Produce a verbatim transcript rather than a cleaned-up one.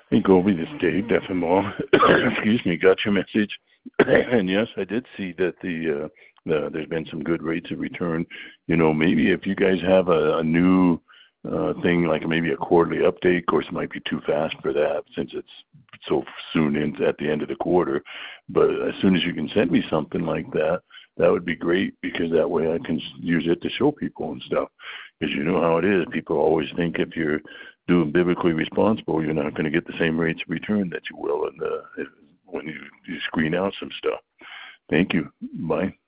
Hey, Goldie, this is Dave, F M O. Excuse me, got your message. And yes, I did see that the, uh, the there's been some good rates of return. You know, maybe if you guys have a, a new uh, thing, like maybe a quarterly update, of course, it might be too fast for that since it's so soon in at the end of the quarter. But as soon as you can send me something like that, that would be great because that way I can use it to show people and stuff. Because you know how it is. People always think if you're doing biblically responsible, you're not going to get the same rates of return that you will in the, when you, you screen out some stuff. Thank you. Bye.